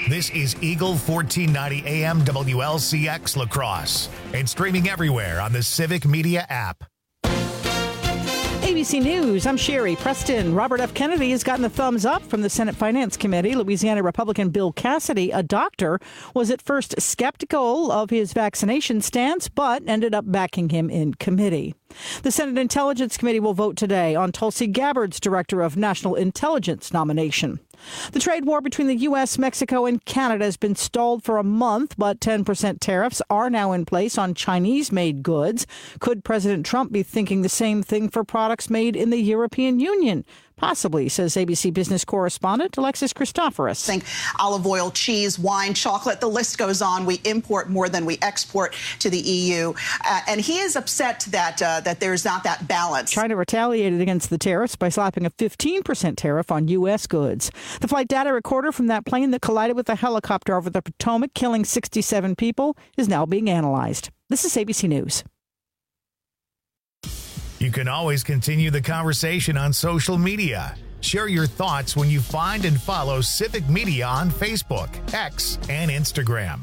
This is Eagle 1490 AM WLCX La Crosse and streaming everywhere on the Civic Media app. ABC News, I'm Sherry Preston. Robert F. Kennedy has gotten the thumbs up from the Senate Finance Committee. Louisiana Republican Bill Cassidy, a doctor, was at first skeptical of his vaccination stance, but ended up backing him in committee. The Senate Intelligence Committee will vote today on Tulsi Gabbard's Director of National Intelligence nomination. The trade war between the U.S., Mexico, and Canada has been stalled for a month, but 10% tariffs are now in place on Chinese-made goods. Could President Trump be thinking the same thing for products made in the European Union? Possibly, says ABC Business correspondent Alexis Christoforous. Think olive oil, cheese, wine, chocolate, the list goes on. We import more than we export to the EU. And he is upset that there's not that balance. China retaliated against the tariffs by slapping a 15% tariff on U.S. goods. The flight data recorder from that plane that collided with a helicopter over the Potomac, killing 67 people, is now being analyzed. This is ABC News. You can always continue the conversation on social media. Share your thoughts when you find and follow Civic Media on Facebook, X, and Instagram.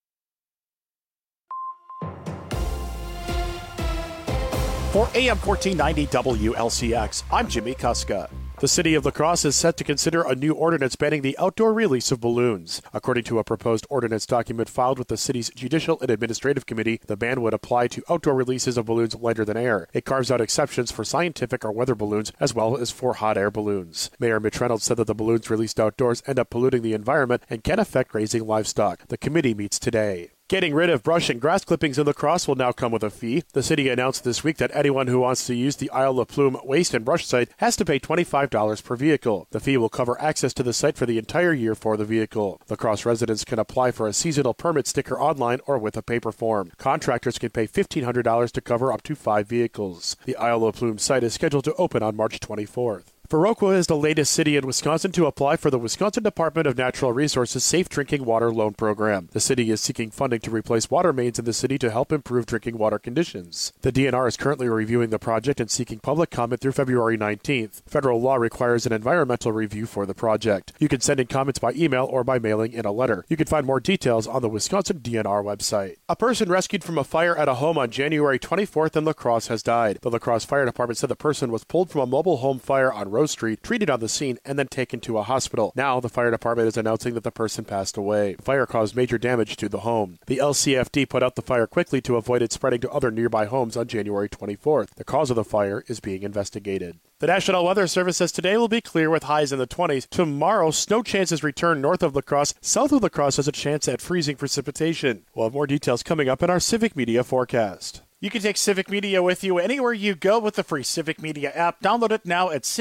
For AM 1490 WLCX, I'm Jimmy Kuska. The city of La Crosse is set to consider a new ordinance banning the outdoor release of balloons. According to a proposed ordinance document filed with the city's Judicial and Administrative Committee, the ban would apply to outdoor releases of balloons lighter than air. It carves out exceptions for scientific or weather balloons, as well as for hot air balloons. Mayor Mitch Reynolds said that the balloons released outdoors end up polluting the environment and can affect grazing livestock. The committee meets today. Getting rid of brush and grass clippings in La Crosse will now come with a fee. The city announced this week that anyone who wants to use the Isle of Plume waste and brush site has to pay $25 per vehicle. The fee will cover access to the site for the entire year for the vehicle. La Crosse residents can apply for a seasonal permit sticker online or with a paper form. Contractors can pay $1,500 to cover up to 5 vehicles. The Isle of Plume site is scheduled to open on March 24th. Viroqua is the latest city in Wisconsin to apply for the Wisconsin Department of Natural Resources Safe Drinking Water Loan Program. The city is seeking funding to replace water mains in the city to help improve drinking water conditions. The DNR is currently reviewing the project and seeking public comment through February 19th. Federal law requires an environmental review for the project. You can send in comments by email or by mailing in a letter. You can find more details on the Wisconsin DNR website. A person rescued from a fire at a home on January 24th in La Crosse has died. The La Crosse Fire Department said the person was pulled from a mobile home fire on Rose Street, treated on the scene, and then taken to a hospital. Now, the fire department is announcing that the person passed away. The fire caused major damage to the home. The LCFD put out the fire quickly to avoid it spreading to other nearby homes on January 24th. The cause of the fire is being investigated. The National Weather Service says today will be clear with highs in the 20s. Tomorrow, snow chances return north of La Crosse. South of La Crosse has a chance at freezing precipitation. We'll have more details coming up in our Civic Media forecast. You can take Civic Media with you anywhere you go with the free Civic Media app. Download it now at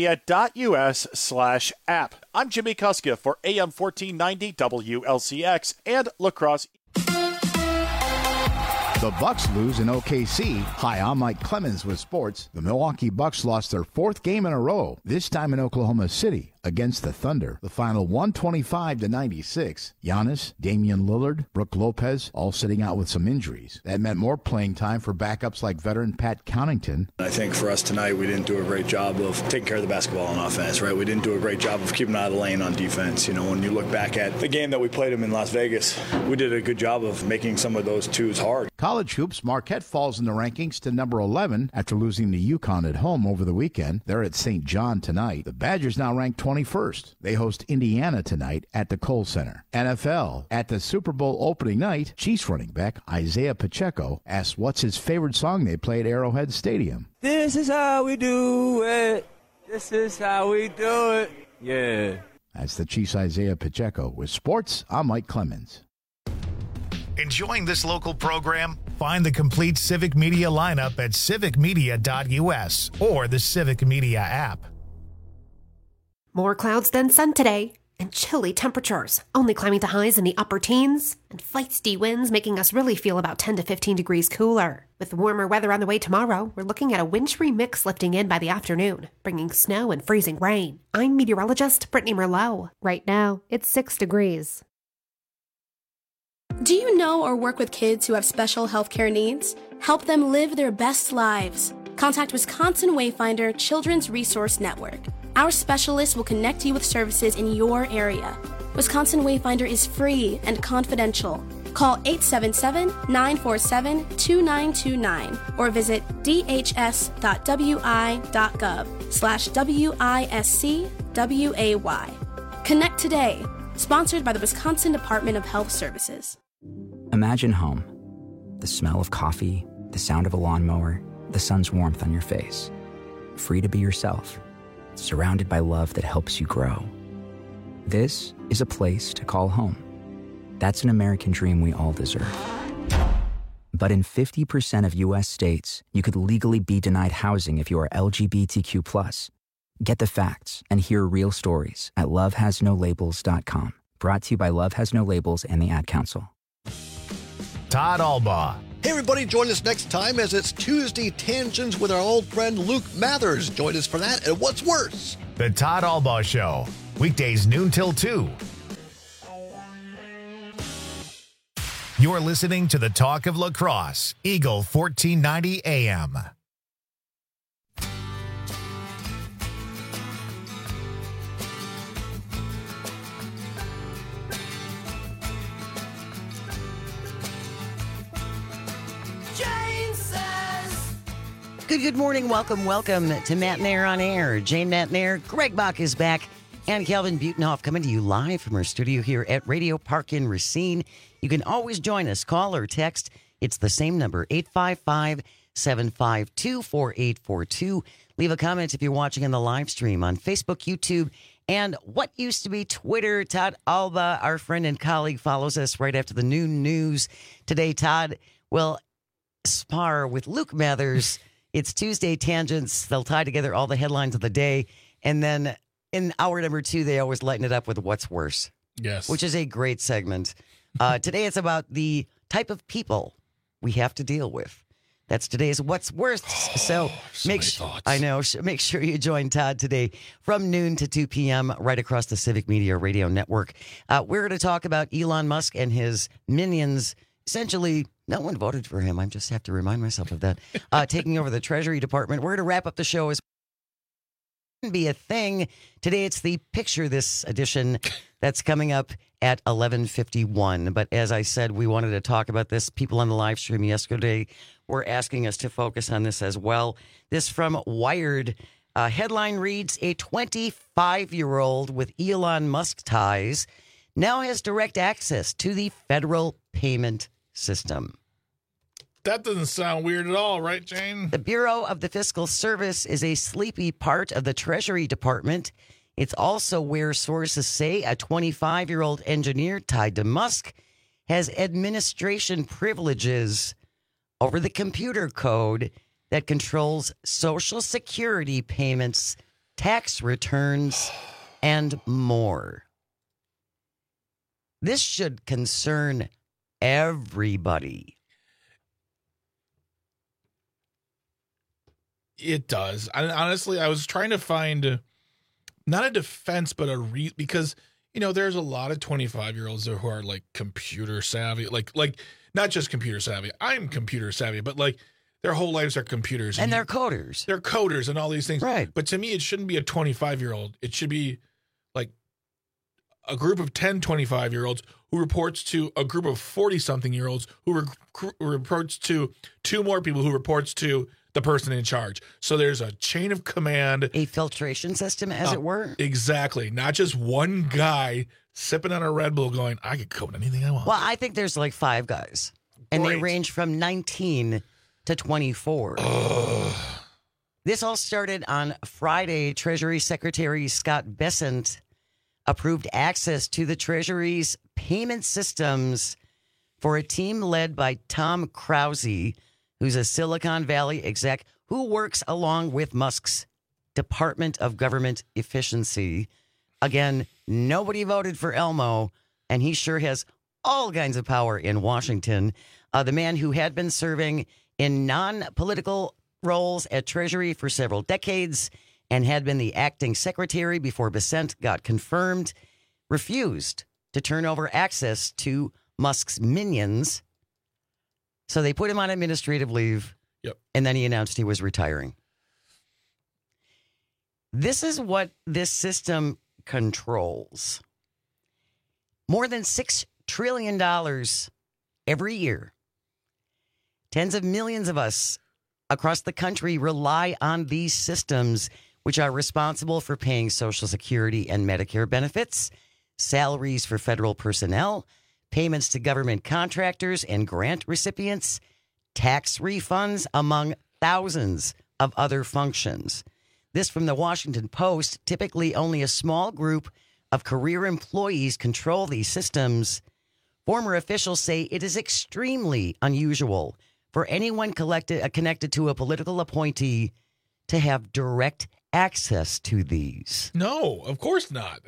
civicmedia.us/app. I'm Jimmy Kuska for AM 1490 WLCX and La Crosse. The Bucks lose in OKC. Hi, I'm Mike Clemens with sports. The Milwaukee Bucks lost their 4th game in a row, this time in Oklahoma City against the Thunder. The final 125-96. Giannis, Damian Lillard, Brook Lopez, all sitting out with some injuries. That meant more playing time for backups like veteran Pat Connaughton. I think for us tonight, we didn't do a great job of taking care of the basketball on offense, right? We didn't do a great job of keeping out of the lane on defense. You know, when you look back at the game that we played them in Las Vegas, we did a good job of making some of those twos hard. College hoops, Marquette falls in the rankings to number 11 after losing to UConn at home over the weekend. They're at St. John tonight. The Badgers now ranked 21st. They host Indiana tonight at the Kohl Center. NFL, at the Super Bowl opening night, Chiefs running back Isaiah Pacheco asked what's his favorite song they play at Arrowhead Stadium. This is how we do it. This is how we do it. Yeah. That's the Chiefs' Isaiah Pacheco. With sports, I'm Mike Clemens. Enjoying this local program? Find the complete Civic Media lineup at civicmedia.us or the Civic Media app. More clouds than sun today, and chilly temperatures, only climbing to highs in the upper teens, and feisty winds making us really feel about 10 to 15 degrees cooler. With warmer weather on the way tomorrow, we're looking at a wintry mix lifting in by the afternoon, bringing snow and freezing rain. I'm meteorologist Brittany Merlot. Right now, it's 6 degrees. Do you know or work with kids who have special healthcare needs? Help them live their best lives. Contact Wisconsin Wayfinder Children's Resource Network. Our specialists will connect you with services in your area. Wisconsin Wayfinder is free and confidential. Call 877-947-2929 or visit dhs.wi.gov/WISCWAY. Connect today. Sponsored by the Wisconsin Department of Health Services. Imagine home. The smell of coffee, the sound of a lawnmower, the sun's warmth on your face. Free to be yourself. Surrounded by love that helps you grow. This is a place to call home. That's an American dream we all deserve. But in 50% of U.S. states, you could legally be denied housing if you are LGBTQ+. Get the facts and hear real stories at lovehasnolabels.com. Brought to you by Love Has No Labels and the Ad Council. Todd Albaugh. Hey, everybody, join us next time as it's Tuesday Tangents with our old friend Luke Mathers. Join us for that and What's Worse? The Todd Albaugh Show. Weekdays noon till 2. You're listening to the Talk of Lacrosse, Eagle 1490 AM. Good morning. Welcome to Matt Nair on Air. Jane Matt Nair, Greg Bach is back, and Calvin Butenhoff coming to you live from our studio here at Radio Park in Racine. You can always join us. Call or text. It's the same number, 855-752-4842. Leave a comment if you're watching on the live stream on Facebook, YouTube, and what used to be Twitter. Todd Albaugh, our friend and colleague, follows us right after the noon news. Today, Todd will spar with Luke Mathers. It's Tuesday Tangents. They'll tie together all the headlines of the day. And then in hour number 2, they always lighten it up with What's Worse. Yes. Which is a great segment. Today it's about the type of people we have to deal with. That's today's What's Worse. So make sure you join Todd today from noon to 2 p.m. right across the Civic Media Radio Network. We're going to talk about Elon Musk and his minions. Essentially, no one voted for him. I just have to remind myself of that. Taking over the Treasury Department. We're going to wrap up the show as be a thing. Today it's the Picture This edition that's coming up at 11:51. But as I said, we wanted to talk about this. People on the live stream yesterday were asking us to focus on this as well. This from Wired. Headline reads, a 25-year-old with Elon Musk ties now has direct access to the federal payment system. That doesn't sound weird at all, right, Jane? The Bureau of the Fiscal Service is a sleepy part of the Treasury Department. It's also where sources say a 25-year-old engineer tied to Musk has administration privileges over the computer code that controls Social Security payments, tax returns, and more. This should concern everybody. It does. Honestly, I was trying to find not a defense, but because, you know, there's a lot of 25-year-olds who are like computer savvy, like not just computer savvy. I'm computer savvy, but like their whole lives are computers. And they're coders. They're coders and all these things. Right. But to me, it shouldn't be a 25-year-old. It should be like a group of 10 25-year-olds who reports to a group of 40-something-year-olds who reports to 2 more people who reports to the person in charge. So there's a chain of command. A filtration system, as it were. Exactly. Not just one guy sipping on a Red Bull going, I could code anything I want. Well, I think there's like 5 guys. And they range from 19 to 24. This all started on Friday. Treasury Secretary Scott Bessent approved access to the Treasury's payment systems for a team led by Tom Krause, who's a Silicon Valley exec who works along with Musk's Department of Government Efficiency. Again, nobody voted for Elmo, and he sure has all kinds of power in Washington. The man who had been serving in non-political roles at Treasury for several decades and had been the acting secretary before Bessent got confirmed, refused to turn over access to Musk's minions. So they put him on administrative leave, and then he announced he was retiring. This is what this system controls. More than $6 trillion every year. Tens of millions of us across the country rely on these systems, which are responsible for paying Social Security and Medicare benefits, salaries for federal personnel, payments to government contractors and grant recipients, tax refunds, among thousands of other functions. This from the Washington Post. Typically, only a small group of career employees control these systems. Former officials say it is extremely unusual for anyone connected to a political appointee to have direct access to these. No, of course not.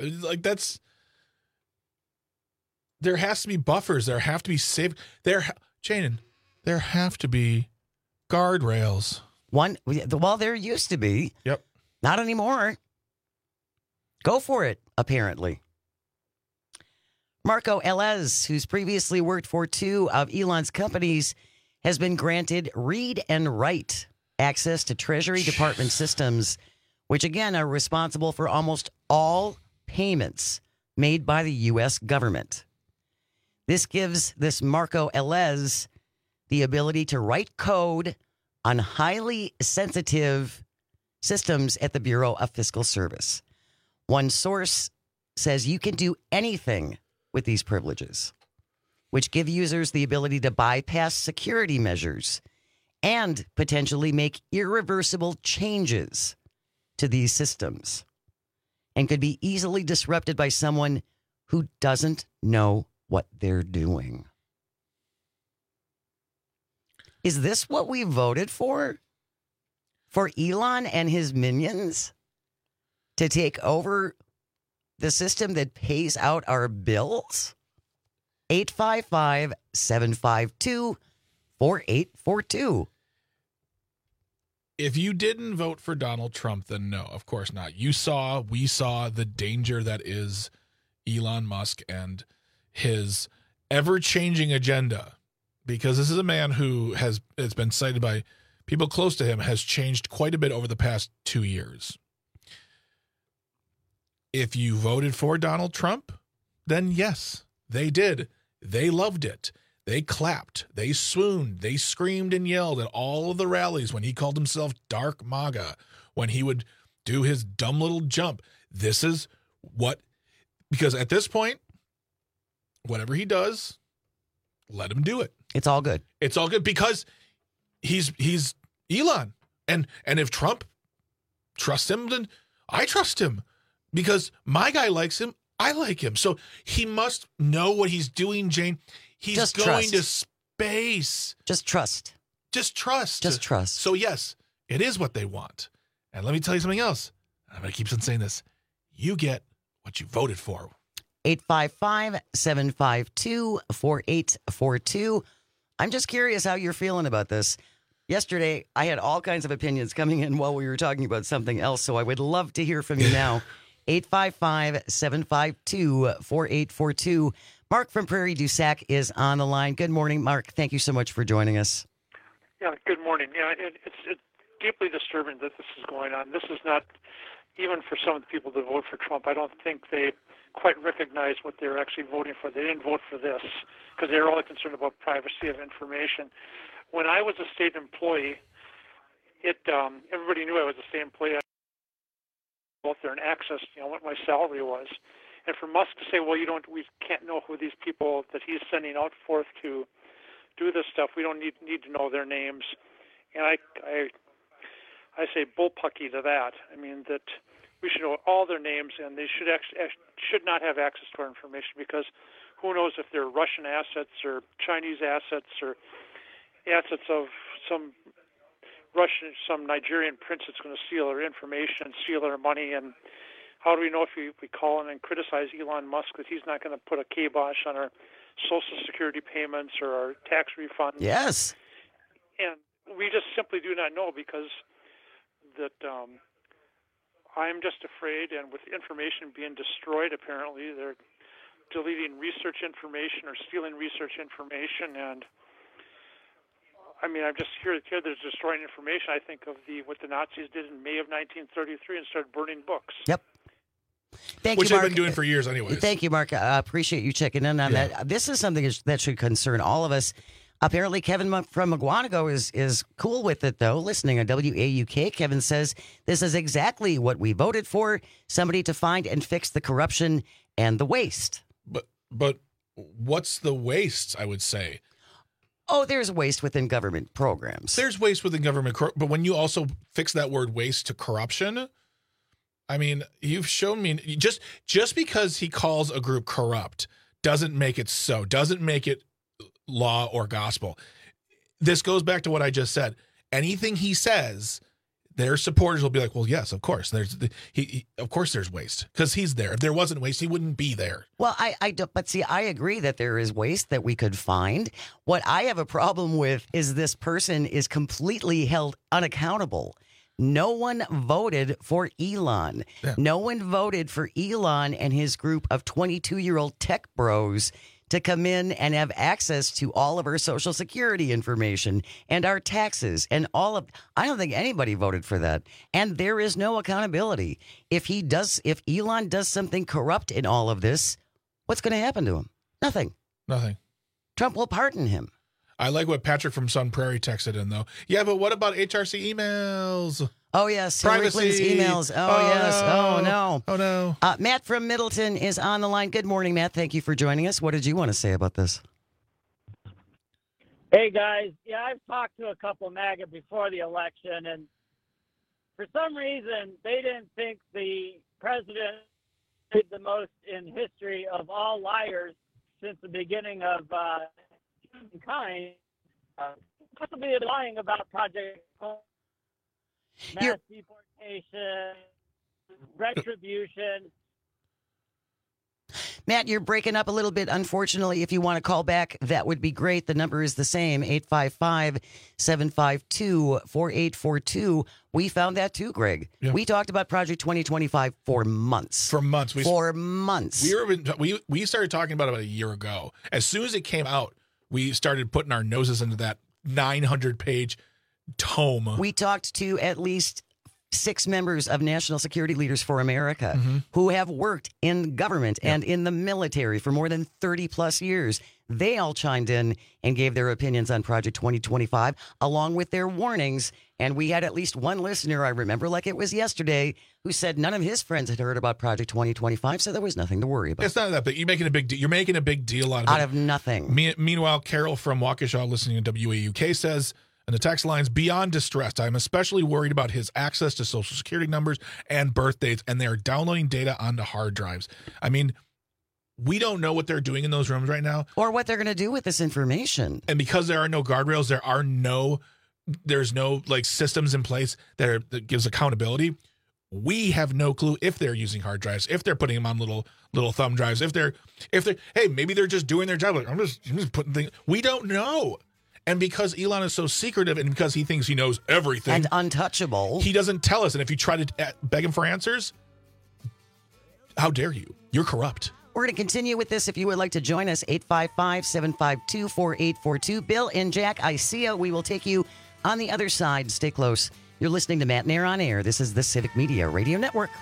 There has to be buffers. There have to be Shannon, there have to be guardrails. Well, there used to be. Yep. Not anymore. Go for it, apparently. Marco Elez, who's previously worked for two of Elon's companies, has been granted read and write access to Treasury Department systems, which again are responsible for almost all payments made by the U.S. government. This gives this Marco Elez the ability to write code on highly sensitive systems at the Bureau of Fiscal Service. One source says you can do anything with these privileges, which give users the ability to bypass security measures and potentially make irreversible changes to these systems, and could be easily disrupted by someone who doesn't know what they're doing. Is this what we voted for? For Elon and his minions to take over the system that pays out our bills? 855-752-4842. If you didn't vote for Donald Trump, then no, of course not. We saw the danger that is Elon Musk and his ever-changing agenda, because this is a man who has been cited by people close to him, has changed quite a bit over the past 2 years. If you voted for Donald Trump, then yes, they did. They loved it. They clapped. They swooned. They screamed and yelled at all of the rallies when he called himself Dark MAGA, when he would do his dumb little jump. This is because at this point, whatever he does, let him do it. It's all good. It's all good because he's Elon. And if Trump trusts him, then I trust him. Because my guy likes him, I like him. So he must know what he's doing, Jane. He's just going trust. To space. Just trust. Just trust. Just trust. So yes, it is what they want. And let me tell you something else. I'm going to keep on saying this. You get what you voted for. 855-752-4842. I'm just curious how you're feeling about this. Yesterday, I had all kinds of opinions coming in while we were talking about something else, so I would love to hear from you now. 855-752-4842. Mark from Prairie du Sac is on the line. Good morning, Mark. Thank you so much for joining us. Yeah, good morning. Yeah, it's deeply disturbing that this is going on. This is not, even for some of the people that vote for Trump, I don't think they quite recognize what they're actually voting for. They didn't vote for this because they're only concerned about privacy of information. When I was a state employee, everybody knew I was a state employee. I go out there and access, what my salary was. And for Musk to say, well, we can't know who these people that he's sending out forth to do this stuff. We don't need to know their names. And I say bullpucky to that. I mean that we should know all their names, and they should not have access to our information, because who knows if they're Russian assets or Chinese assets or assets of some Nigerian prince that's going to steal our information and steal our money. And how do we know if we call in and criticize Elon Musk that he's not going to put a kibosh on our Social Security payments or our tax refunds? Yes. And we just simply do not know, because that I'm just afraid, and with information being destroyed, apparently they're deleting research information or stealing research information. And I mean, I'm just here they're destroying information. I think of what the Nazis did in May of 1933 and started burning books. Yep. Thank which you, they've Mark. been doing for years anyways. Thank you, Mark. I appreciate you checking in on that. This is something that should concern all of us. Apparently, Kevin from Mugwanago is cool with it, though. Listening on WAUK, Kevin says, this is exactly what we voted for, somebody to find and fix the corruption and the waste. But what's the waste, I would say? Oh, there's waste within government programs. There's waste within government, but when you also fix that word waste to corruption, I mean, you've shown me just because he calls a group corrupt doesn't make it so, doesn't make it law or gospel. This goes back to what I just said. Anything he says, their supporters will be like, well, yes, of course. Of course there's waste because he's there. If there wasn't waste, he wouldn't be there. Well, I don't, but see, I agree that there is waste that we could find. What I have a problem with is this person is completely held unaccountable. No one voted for Elon. Yeah. No one voted for Elon and his group of 22-year-old tech bros to come in and have access to all of our Social Security information and our taxes and all of. I don't think anybody voted for that. And there is no accountability. If Elon does something corrupt in all of this, what's going to happen to him? Nothing. Trump will pardon him. I like what Patrick from Sun Prairie texted in, though. Yeah, but what about HRC emails? Oh, yes. Hillary Clinton's emails. Oh, yes. No. Oh, no. Oh, no. Matt from Middleton is on the line. Good morning, Matt. Thank you for joining us. What did you want to say about this? Hey, guys. Yeah, I've talked to a couple MAGA before the election, and for some reason, they didn't think the president did the most in history of all liars since the beginning of humankind. Possibly lying about Project mass deportation, retribution. Matt, you're breaking up a little bit. Unfortunately, if you want to call back, that would be great. The number is the same, 855-752-4842. We found that too, Greg. Yeah. We talked about Project 2025 for months. We started talking about it a year ago. As soon as it came out, we started putting our noses into that 900-page tome. We talked to at least 6 members of National Security Leaders for America who have worked in government and in the military for more than 30 plus years. They all chimed in and gave their opinions on Project 2025 along with their warnings. And we had at least one listener, I remember like it was yesterday, who said none of his friends had heard about Project 2025, so there was nothing to worry about. It's not that, but you're making a big deal out of it. Out of nothing. Meanwhile, Carol from Waukesha listening to WAUK says, and the text line's beyond distressed. I'm especially worried about his access to Social Security numbers and birth dates, and they are downloading data onto hard drives. I mean, we don't know what they're doing in those rooms right now. Or what they're going to do with this information. And because there are no guardrails, there's no like systems in place that gives accountability. We have no clue if they're using hard drives, if they're putting them on little thumb drives, if they're hey, maybe they're just doing their job. Like, I'm just putting things. We don't know. And because Elon is so secretive and because he thinks he knows everything. And untouchable. He doesn't tell us. And if you try to beg him for answers, how dare you? You're corrupt. We're going to continue with this if you would like to join us, 855-752-4842. Bill and Jack, I see you. We will take you on the other side. Stay close. You're listening to Matt Nair on Air. This is the Civic Media Radio Network.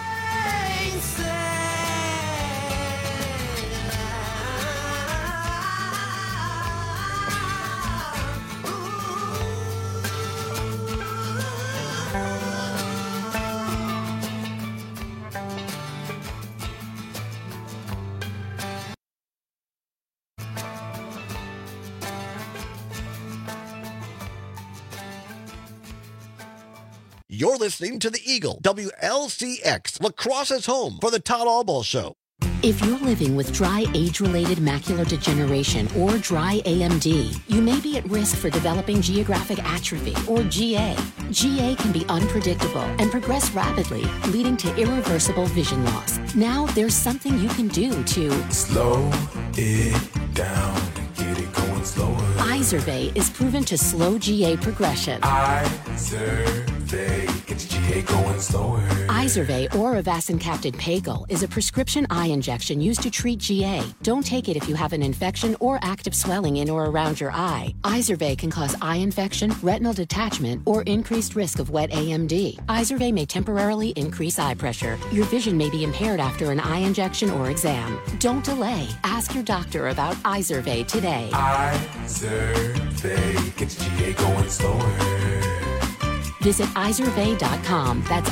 You're listening to The Eagle, WLCX, La Crosse's home for the Todd Albaugh Show. If you're living with dry age-related macular degeneration or dry AMD, you may be at risk for developing geographic atrophy or GA. GA can be unpredictable and progress rapidly, leading to irreversible vision loss. Now there's something you can do to slow it down and get it going slower. Izervay is proven to slow GA progression. Izervay, it's GA. GA going slower. Izervay or Avastin-captid Pagel is a prescription eye injection used to treat GA. Don't take it if you have an infection or active swelling in or around your eye. Izervay can cause eye infection, retinal detachment, or increased risk of wet AMD. Izervay may temporarily increase eye pressure. Your vision may be impaired after an eye injection or exam. Don't delay. Ask your doctor about Izervay today. Izervay gets GA going slower. Visit Izervay.com. That's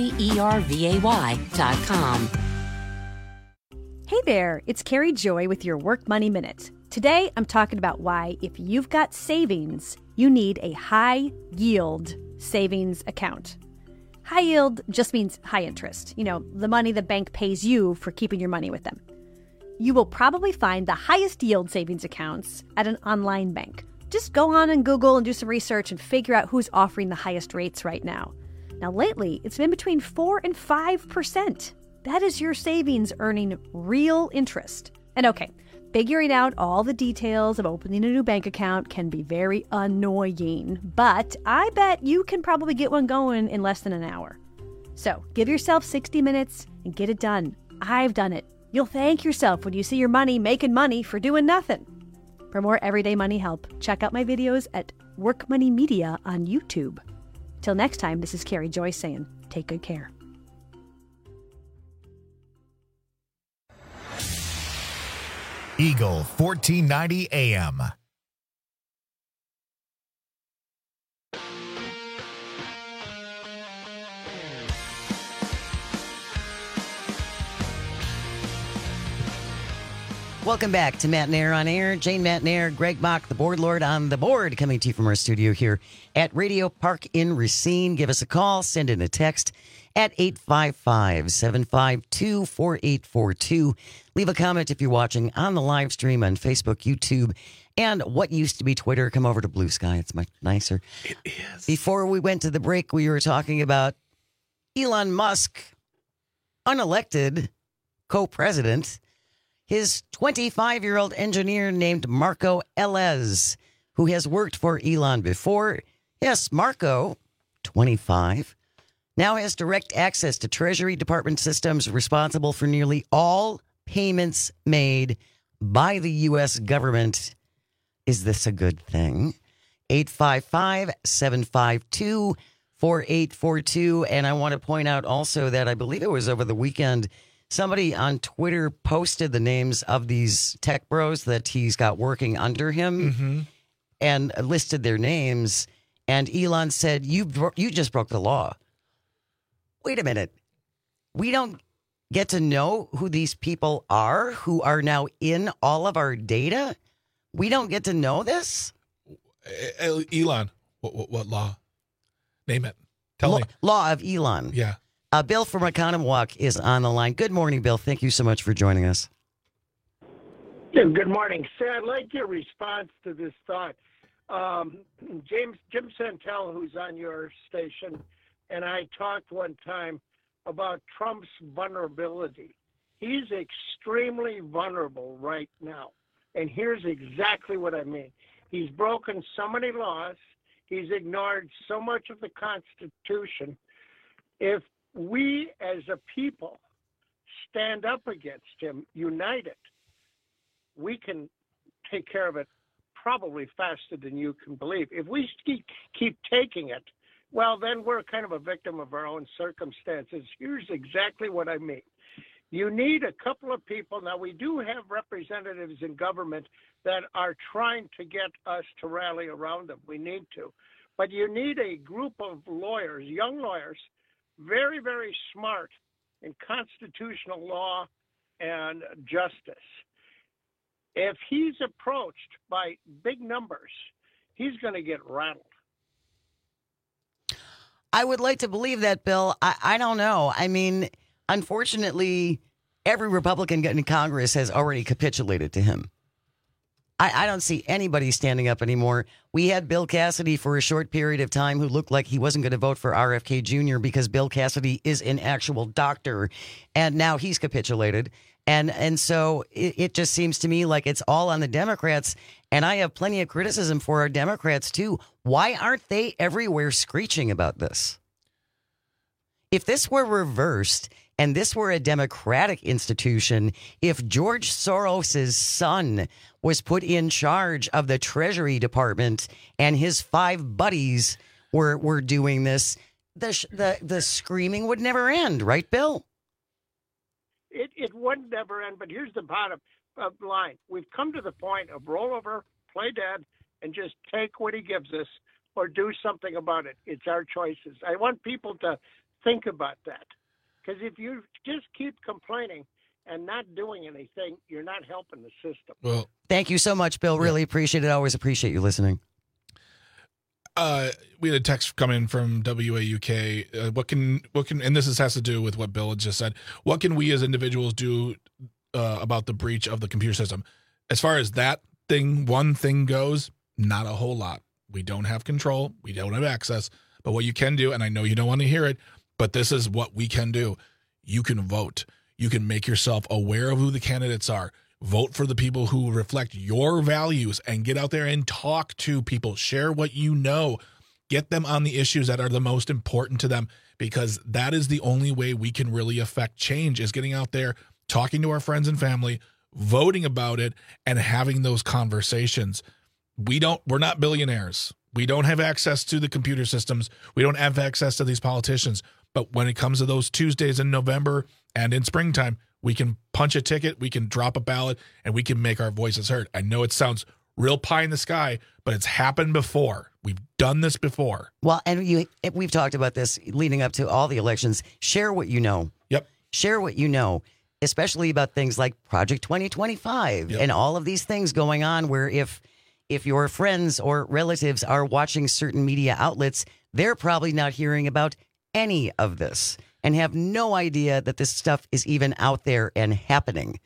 IZERVAY.com. Hey there, it's Carrie Joy with your Work Money Minute. Today, I'm talking about why, if you've got savings, you need a high-yield savings account. High yield just means high interest. You know, the money the bank pays you for keeping your money with them. You will probably find the highest yield savings accounts at an online bank. Just go on and Google and do some research and figure out who's offering the highest rates right now. Now, lately, it's been between 4 and 5%. That is your savings earning real interest. And okay, figuring out all the details of opening a new bank account can be very annoying, but I bet you can probably get one going in less than an hour. So give yourself 60 minutes and get it done. I've done it. You'll thank yourself when you see your money making money for doing nothing. For more everyday money help, check out my videos at Work Money Media on YouTube. Till next time, this is Carrie Joyce saying, take good care. Eagle 1490 AM. Welcome back to Matt Nair on Air. Jane Matt Nair, Greg Bach, the board lord on the board, coming to you from our studio here at Radio Park in Racine. Give us a call, send in a text at 855-752-4842. Leave a comment if you're watching on the live stream on Facebook, YouTube, and what used to be Twitter. Come over to Blue Sky. It's much nicer. It is. Before we went to the break, we were talking about Elon Musk, unelected co-president, his 25-year-old engineer named Marco Elez, who has worked for Elon before. Yes, Marco, 25, now has direct access to Treasury Department systems responsible for nearly all payments made by the U.S. government. Is this a good thing? 855-752-4842. And I want to point out also that I believe it was over the weekend, somebody on Twitter posted the names of these tech bros that he's got working under him and listed their names. And Elon said, you just broke the law. Wait a minute. We don't get to know who these people are who are now in all of our data? We don't get to know this? Elon, what law? Name it. Tell me. Law of Elon. Yeah. Bill from Oconomowoc is on the line. Good morning, Bill. Thank you so much for joining us. Yeah, good morning. Sir, I'd like your response to this thought. Jim Santel, who's on your station, and I talked one time about Trump's vulnerability. He's extremely vulnerable right now. And here's exactly what I mean. He's broken so many laws. He's ignored so much of the Constitution. If we as a people stand up against him, united, we can take care of it probably faster than you can believe. If we keep taking it, well, then we're kind of a victim of our own circumstances. Here's exactly what I mean. You need a couple of people. Now, we do have representatives in government that are trying to get us to rally around them. We need to. But you need a group of lawyers, young lawyers, very, very smart in constitutional law and justice. If he's approached by big numbers, he's going to get rattled. I would like to believe that, Bill. I don't know. I mean, unfortunately, every Republican in Congress has already capitulated to him. I don't see anybody standing up anymore. We had Bill Cassidy for a short period of time who looked like he wasn't going to vote for RFK Jr. because Bill Cassidy is an actual doctor, and now he's capitulated. And so it just seems to me like it's all on the Democrats, and I have plenty of criticism for our Democrats, too. Why aren't they everywhere screeching about this? If this were reversed and this were a democratic institution, if George Soros's son was put in charge of the Treasury Department and his 5 buddies were doing this, the screaming would never end, right, Bill? It would never end, but here's the bottom line. We've come to the point of roll over, play dead, and just take what he gives us or do something about it. It's our choices. I want people to think about that, because if you just keep complaining and not doing anything, you're not helping the system. Well, thank you so much, Bill. Really appreciate it. I always appreciate you listening. We had a text come in from WAUK. What can and this has to do with what Bill had just said. What can we as individuals do about the breach of the computer system? As far as that one thing goes, not a whole lot. We don't have control. We don't have access. But what you can do, and I know you don't want to hear it, but this is what we can do. You can vote. You can make yourself aware of who the candidates are. Vote for the people who reflect your values and get out there and talk to people. Share what you know. Get them on the issues that are the most important to them, because that is the only way we can really affect change, is getting out there, talking to our friends and family, voting about it, and having those conversations. We're not billionaires. We don't have access to the computer systems. We don't have access to these politicians. But when it comes to those Tuesdays in November and in springtime, we can punch a ticket, we can drop a ballot, and we can make our voices heard. I know it sounds real pie in the sky, but it's happened before. We've done this before. Well, and we've talked about this leading up to all the elections. Share what you know. Yep. Share what you know, especially about things like Project 2025 and all of these things going on, where if your friends or relatives are watching certain media outlets, they're probably not hearing about any of this and have no idea that this stuff is even out there and happening.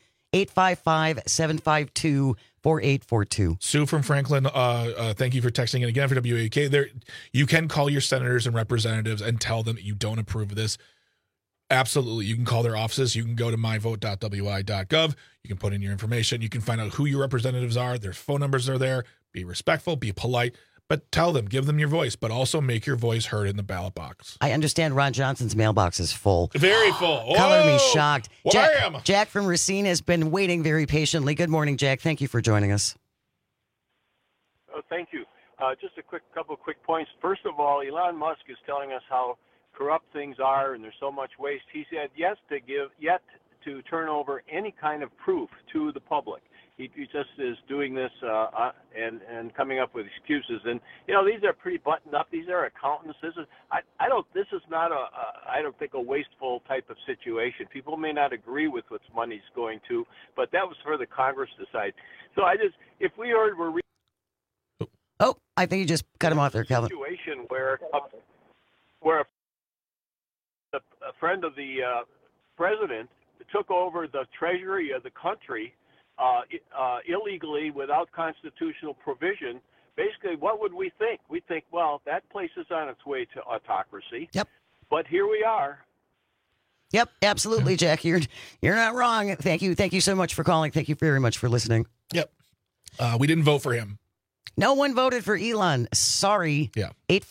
855-752-4842. Sue from Franklin, thank you for texting. And again, for WAUK, you can call your senators and representatives and tell them that you don't approve of this. Absolutely. You can call their offices. You can go to myvote.wi.gov. You can put in your information. You can find out who your representatives are. Their phone numbers are there. Be respectful, be polite, but tell them, give them your voice, but also make your voice heard in the ballot box. I understand Ron Johnson's mailbox is full. Very full. Color me shocked. Wham! Jack from Racine has been waiting very patiently. Good morning, Jack. Thank you for joining us. Oh, thank you. Just a couple quick points. First of all, Elon Musk is telling us how corrupt things are and there's so much waste. He said yet to turn over any kind of proof to the public. He just is doing this and coming up with excuses. And these are pretty buttoned up. These are accountants. This is not I don't think a wasteful type of situation. People may not agree with what money's going to, but that was for the Congress to decide. So if we heard I think you just cut him off there, Calvin. Situation where a friend of the president took over the treasury of the country illegally without constitutional provision. Basically, what would we think? We think, well, that place is on its way to autocracy. Yep. But here we are. Yep, absolutely, Jack. You're not wrong. Thank you so much for calling. Thank you very much for listening. Yep. We didn't vote for him. No one voted for Elon. Sorry. Yeah.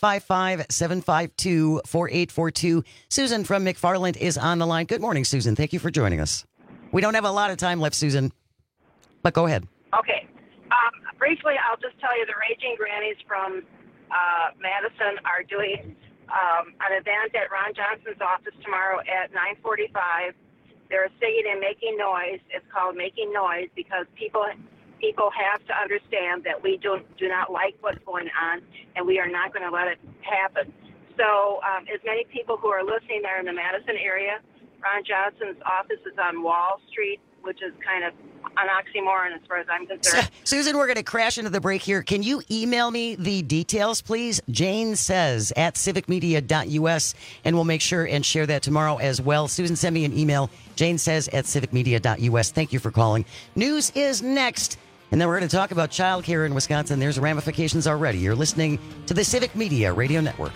855-752-4842. Susan from McFarland is on the line. Good morning, Susan. Thank you for joining us. We don't have a lot of time left, Susan, but go ahead. Okay. Briefly, I'll just tell you the Raging Grannies from Madison are doing an event at Ron Johnson's office tomorrow at 9:45. They're singing and making noise. It's called Making Noise because people have to understand that we do not like what's going on, and we are not going to let it happen. So as many people who are listening there in the Madison area, Ron Johnson's office is on Wall Street, which is kind of an oxymoron as far as I'm concerned. Susan, we're going to crash into the break here. Can you email me the details, please? Jane says at civicmedia.us, and we'll make sure and share that tomorrow as well. Susan, send me an email. Jane says at civicmedia.us. Thank you for calling. News is next. And then we're going to talk about childcare in Wisconsin. There's ramifications already. You're listening to the Civic Media Radio Network.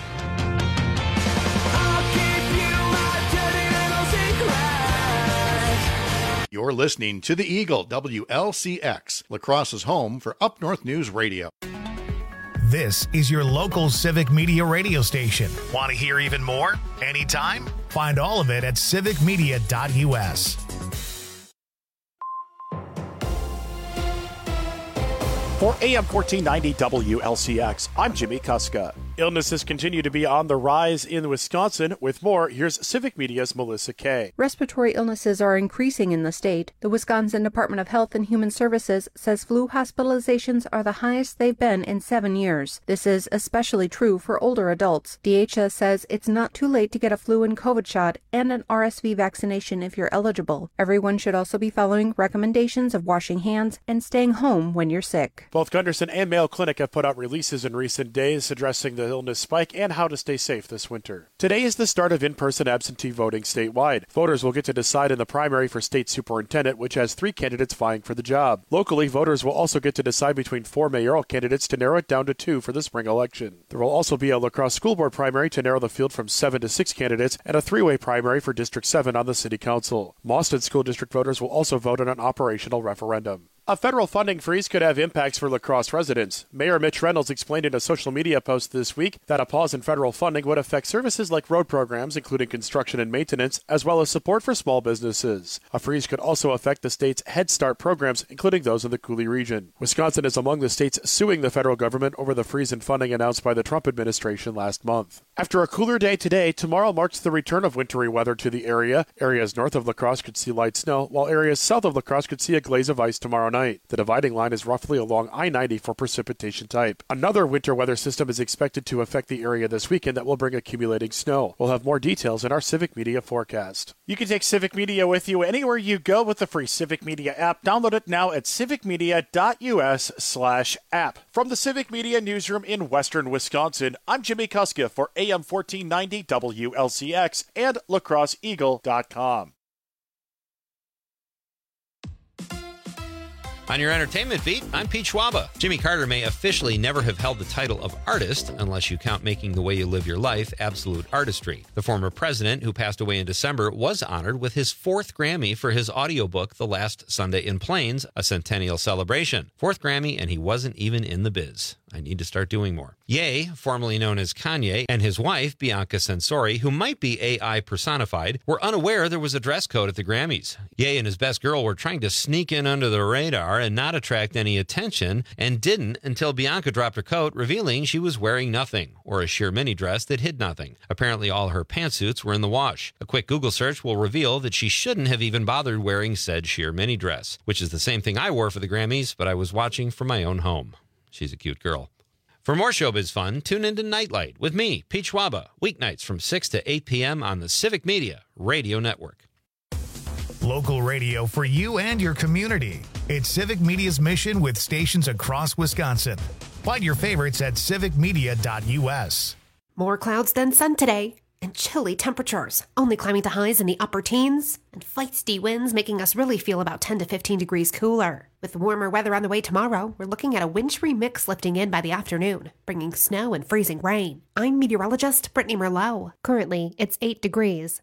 You're listening to the Eagle, WLCX, La Crosse's home for Up North News Radio. This is your local Civic Media radio station. Want to hear even more? Anytime? Find all of it at civicmedia.us. For AM 1490 WLCX, I'm Jimmy Kuska. Illnesses continue to be on the rise in Wisconsin. With more, here's Civic Media's Melissa Kay. Respiratory illnesses are increasing in the state. The Wisconsin Department of Health and Human Services says flu hospitalizations are the highest they've been in 7 years. This is especially true for older adults. DHS says it's not too late to get a flu and COVID shot and an RSV vaccination if you're eligible. Everyone should also be following recommendations of washing hands and staying home when you're sick. Both Gunderson and Mayo Clinic have put out releases in recent days addressing the illness spike and how to stay safe this winter. Today is the start of in-person absentee voting statewide. Voters will get to decide in the primary for state superintendent, which has 3 candidates vying for the job. Locally, voters will also get to decide between 4 mayoral candidates to narrow it down to 2 for the spring election. There will also be a La Crosse School Board primary to narrow the field from 7 to 6 candidates and a 3-way primary for District 7 on the City Council. Mauston School District voters will also vote on an operational referendum. A federal funding freeze could have impacts for La Crosse residents. Mayor Mitch Reynolds explained in a social media post this week that a pause in federal funding would affect services like road programs, including construction and maintenance, as well as support for small businesses. A freeze could also affect the state's Head Start programs, including those in the Coulee region. Wisconsin is among the states suing the federal government over the freeze in funding announced by the Trump administration last month. After a cooler day today, tomorrow marks the return of wintry weather to the area. Areas north of La Crosse could see light snow, while areas south of La Crosse could see a glaze of ice tomorrow night. The dividing line is roughly along I-90 for precipitation type. Another winter weather system is expected to affect the area this weekend that will bring accumulating snow. We'll have more details in our Civic Media forecast. You can take Civic Media with you anywhere you go with the free Civic Media app. Download it now at civicmedia.us/app. From the Civic Media newsroom in western Wisconsin, I'm Jimmy Kuska for AM 1490 WLCX and lacrosseeagle.com. On your entertainment beat, I'm Pete Schwaba. Jimmy Carter may officially never have held the title of artist unless you count Making the Way You Live Your Life absolute artistry. The former president, who passed away in December, was honored with his 4th Grammy for his audiobook, The Last Sunday in Plains, a centennial celebration. 4th Grammy, and he wasn't even in the biz. I need to start doing more. Ye, formerly known as Kanye, and his wife, Bianca Censori, who might be AI personified, were unaware there was a dress code at the Grammys. Ye and his best girl were trying to sneak in under the radar and not attract any attention, and didn't until Bianca dropped her coat, revealing she was wearing nothing, or a sheer mini dress that hid nothing. Apparently all her pantsuits were in the wash. A quick Google search will reveal that she shouldn't have even bothered wearing said sheer mini dress, which is the same thing I wore for the Grammys, but I was watching from my own home. She's a cute girl. For more showbiz fun, tune into Nightlight with me, Pete Schwaba, weeknights from 6 to 8 p.m. on the Civic Media Radio Network. Local radio for you and your community. It's Civic Media's mission with stations across Wisconsin. Find your favorites at civicmedia.us. More clouds than sun today, and chilly temperatures, only climbing to highs in the upper teens, and feisty winds making us really feel about 10 to 15 degrees cooler. With warmer weather on the way tomorrow, we're looking at a wintry mix lifting in by the afternoon, bringing snow and freezing rain. I'm meteorologist Brittany Merlot. Currently, it's 8 degrees.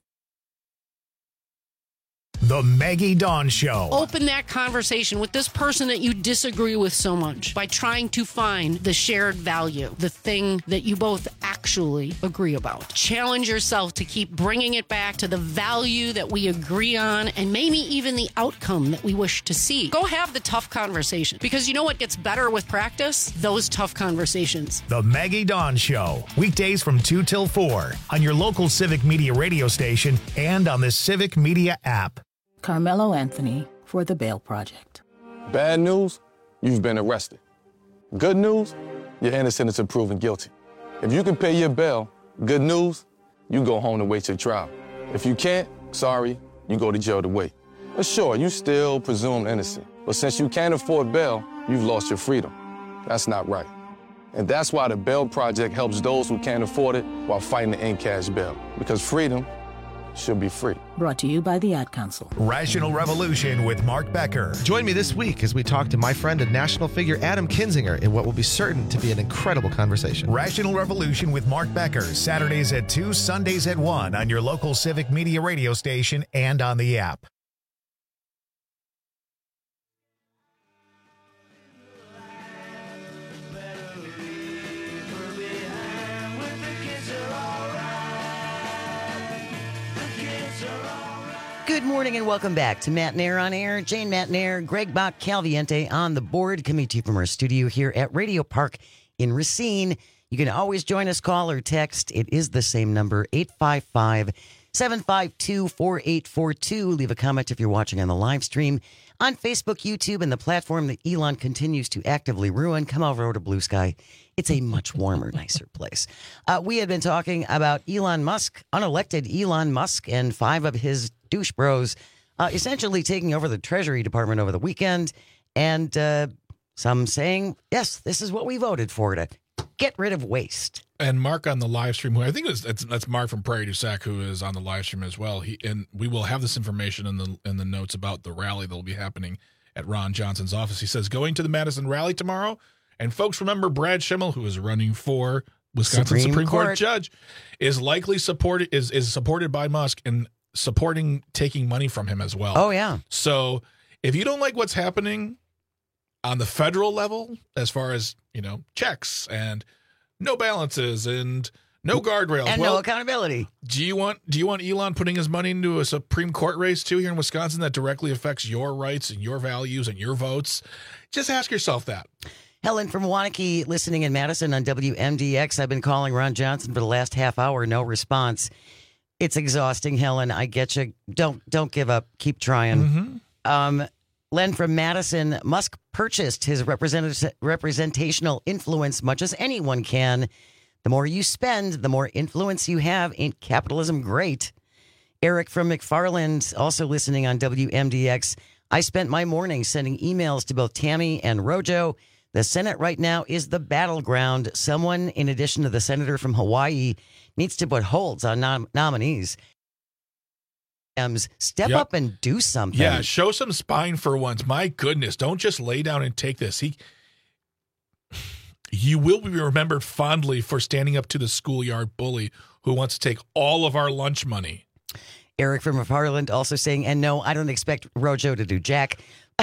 The Maggie Dawn Show. Open that conversation with this person that you disagree with so much by trying to find the shared value, the thing that you both actually agree about. Challenge yourself to keep bringing it back to the value that we agree on and maybe even the outcome that we wish to see. Go have the tough conversation, because you know what gets better with practice? Those tough conversations. The Maggie Dawn Show. Weekdays from 2 till 4 on your local Civic Media radio station and on the Civic Media app. Carmelo Anthony for the Bail Project. Bad news, you've been arrested. Good news, you're innocent until proven guilty. If you can pay your bail, good news, you go home to wait your trial. If you can't, sorry, you go to jail to wait. But sure, you still presumed innocent. But since you can't afford bail, you've lost your freedom. That's not right. And that's why the Bail Project helps those who can't afford it while fighting to end cash bail. Because freedom should be free. Brought to you by the Ad Council. Rational Revolution with Mark Becker. Join me this week as we talk to my friend and national figure Adam Kinzinger in what will be certain to be an incredible conversation. Rational Revolution with Mark Becker, Saturdays at 2, Sundays at 1 on your local Civic Media radio station and on the app. Good morning and welcome back to Matt Nair on Air. Jane Matt Nair, Greg Bach, Calviente on the board, coming to you from our studio here at Radio Park in Racine. You can always join us, call or text. It is the same number, 855-752-4842. Leave a comment if you're watching on the live stream on Facebook, YouTube, and the platform that Elon continues to actively ruin. Come over to Blue Sky. It's a much warmer, nicer place. We had been talking about Elon Musk, unelected Elon Musk, and 5 of his douche bros essentially taking over the Treasury Department over the weekend. And some saying, yes, this is what we voted for, to get rid of waste. And Mark on the live stream, who I think that's Mark from Prairie du Sac, who is on the live stream as well. And we will have this information in the notes about the rally that will be happening at Ron Johnson's office. He says, going to the Madison rally tomorrow. And folks, remember Brad Schimmel, who is running for Wisconsin Supreme Court judge, is likely supported by Musk and supporting taking money from him as well. Oh, yeah. So if you don't like what's happening on the federal level, as far as, checks and no balances and no guardrails and no accountability, do you want Elon putting his money into a Supreme Court race too here in Wisconsin that directly affects your rights and your values and your votes? Just ask yourself that. Helen from Waunakee listening in Madison on WMDX. I've been calling Ron Johnson for the last half hour. No response. It's exhausting, Helen. I get you. Don't give up. Keep trying. Mm-hmm. Len from Madison. Musk purchased his representational influence much as anyone can. The more you spend, the more influence you have. Ain't capitalism great? Eric from McFarland, also listening on WMDX. I spent my morning sending emails to both Tammy and Rojo. The Senate right now is the battleground. Someone, in addition to the senator from Hawaii, needs to put holds on nominees. Step up and do something. Yeah, show some spine for once. My goodness, don't just lay down and take this. You will be remembered fondly for standing up to the schoolyard bully who wants to take all of our lunch money. Eric from McFarland also saying, and no, I don't expect Rojo to do jack.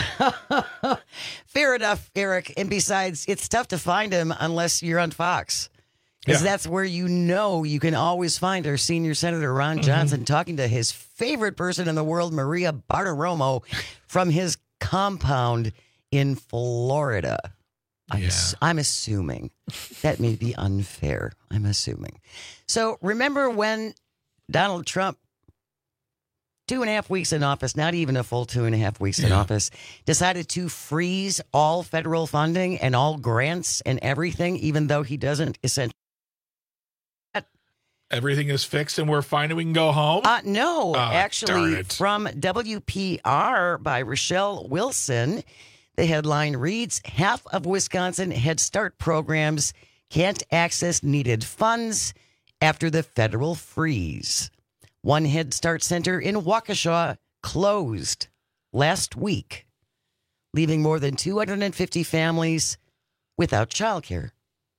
Fair enough, Eric. And besides, it's tough to find him unless you're on Fox. Because that's where you can always find our senior Senator Ron Johnson talking to his favorite person in the world, Maria Bartiromo, from his compound in Florida. I'm assuming. That may be unfair. I'm assuming. So remember when Donald Trump, 2.5 weeks in office, not even a full 2.5 weeks in office, decided to freeze all federal funding and all grants and everything, even though he doesn't essentially. Everything is fixed and we're fine and we can go home? No, actually, from WPR by Rochelle Wilson, the headline reads, half of Wisconsin Head Start programs can't access needed funds after the federal freeze. One Head Start center in Waukesha closed last week, leaving more than 250 families without childcare.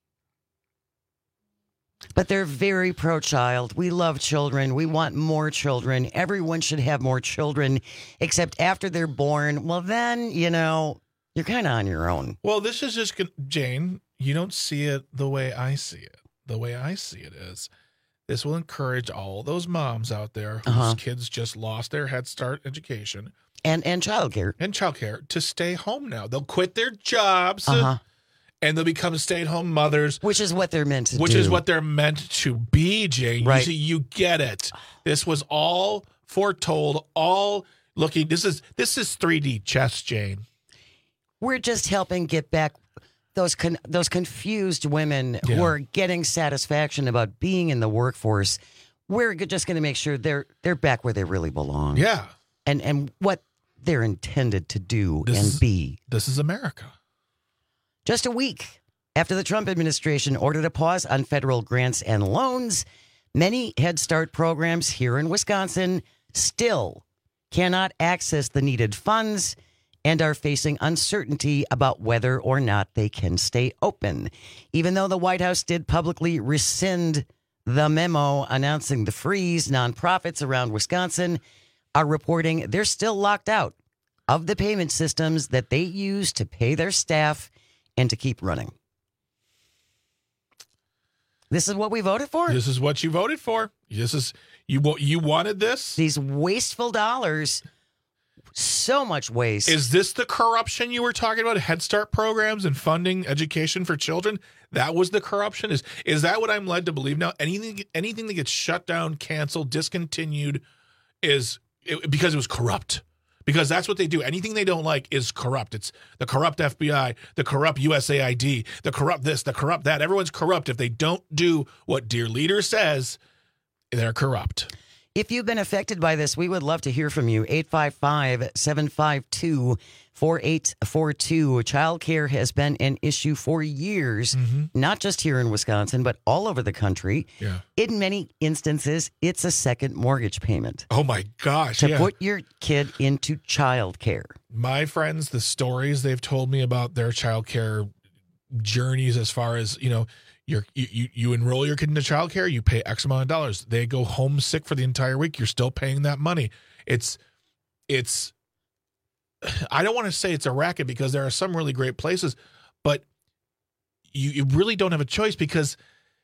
But they're very pro-child. We love children. We want more children. Everyone should have more children, except after they're born. Well, then, you're kind of on your own. Well, this is just, Jane, you don't see it the way I see it. The way I see it is, this will encourage all those moms out there whose kids just lost their Head Start education. And childcare. And childcare to stay home now. They'll quit their jobs. And they'll become stay-at-home mothers. Which is what they're meant to do. Which is what they're meant to be, Jane. Right. You get it. This was all foretold, all looking. This is 3D chess, Jane. We're just helping get back those confused women who are getting satisfaction about being in the workforce. We're just going to make sure they're back where they really belong. Yeah. And what they're intended to do and be. This is America. Just a week after the Trump administration ordered a pause on federal grants and loans, many Head Start programs here in Wisconsin still cannot access the needed funds and are facing uncertainty about whether or not they can stay open. Even though the White House did publicly rescind the memo announcing the freeze, nonprofits around Wisconsin are reporting they're still locked out of the payment systems that they use to pay their staff and to keep running. This is what we voted for? This is what you voted for. You wanted this? These wasteful dollars. So much waste. Is this the corruption you were talking about? Head Start programs and funding education for children? That was the corruption? Is that what I'm led to believe now? Anything that gets shut down, canceled, discontinued because it was corrupt. Because that's what they do. Anything they don't like is corrupt. It's the corrupt FBI, the corrupt USAID, the corrupt this, the corrupt that. Everyone's corrupt. If they don't do what Dear Leader says, they're corrupt. If you've been affected by this, we would love to hear from you. 855-752-4842. Childcare has been an issue for years, not just here in Wisconsin, but all over the country. Yeah. In many instances, it's a second mortgage payment. Oh, my gosh. To put your kid into childcare. My friends, the stories they've told me about their childcare journeys as far as, you enroll your kid into childcare, you pay X amount of dollars. They go home sick for the entire week. You're still paying that money. It's. I don't want to say it's a racket because there are some really great places, but you really don't have a choice because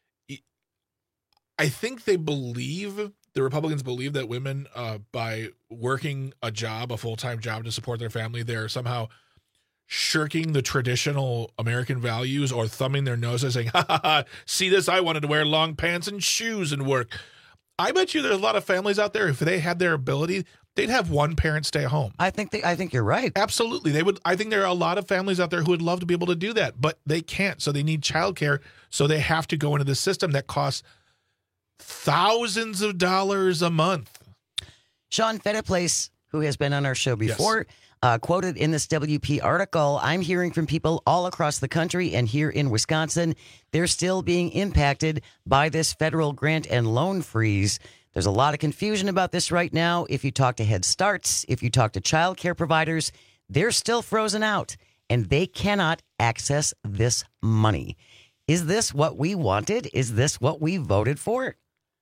I think the Republicans believe that women, by working a full-time job to support their family, they're somehow shirking the traditional American values or thumbing their noses saying, ha, ha, ha, see this? I wanted to wear long pants and shoes and work. I bet you there's a lot of families out there, if they had their ability, they'd have one parent stay home. I think you're right. Absolutely. They would. I think there are a lot of families out there who would love to be able to do that, but they can't. So they need childcare. So they have to go into the system that costs thousands of dollars a month. Sean Fettiplace, who has been on our show before, quoted in this WP article, I'm hearing from people all across the country and here in Wisconsin, they're still being impacted by this federal grant and loan freeze. There's a lot of confusion about this right now. If you talk to Head Starts, if you talk to child care providers, they're still frozen out and they cannot access this money. Is this what we wanted? Is this what we voted for?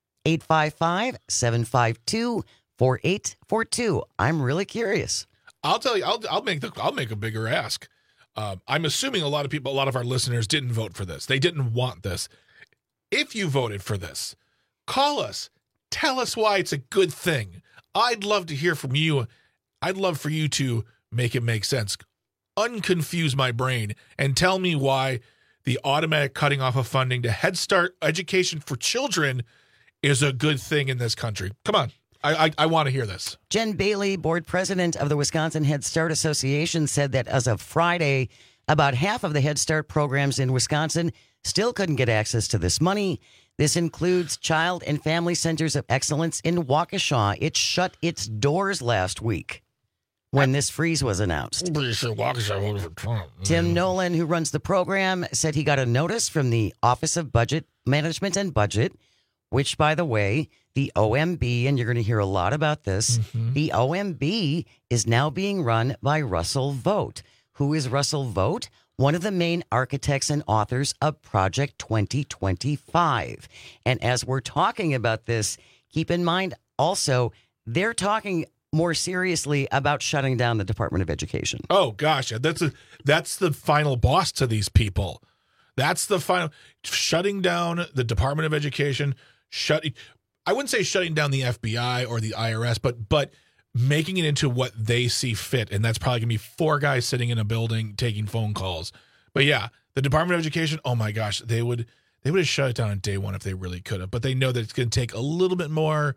855-752-4842. I'm really curious. I'll tell you, I'll make a bigger ask. I'm assuming a lot of our listeners didn't vote for this. They didn't want this. If you voted for this, call us. Tell us why it's a good thing. I'd love to hear from you. I'd love for you to make it make sense. Unconfuse my brain and tell me why the automatic cutting off of funding to Head Start education for children is a good thing in this country. Come on. I want to hear this. Jen Bailey, board president of the Wisconsin Head Start Association, said that as of Friday, about half of the Head Start programs in Wisconsin still couldn't get access to this money. This includes Child and Family Centers of Excellence in Waukesha. It shut its doors last week when this freeze was announced. Tim Nolan, who runs the program, said he got a notice from the Office of Budget Management and Budget, which, by the way, the OMB, and you're going to hear a lot about this, the OMB is now being run by Russell Vogt. Who is Russell Vogt? One of the main architects and authors of Project 2025. And as we're talking about this, keep in mind also, they're talking more seriously about shutting down the Department of Education. Oh, gosh. That's the final boss to these people. That's the final shutting down the Department of Education. I wouldn't say shutting down the FBI or the IRS, but making it into what they see fit. And that's probably going to be 4 guys sitting in a building taking phone calls. But yeah, the Department of Education, oh my gosh, they would have shut it down on day one if they really could have. But they know that it's going to take a little bit more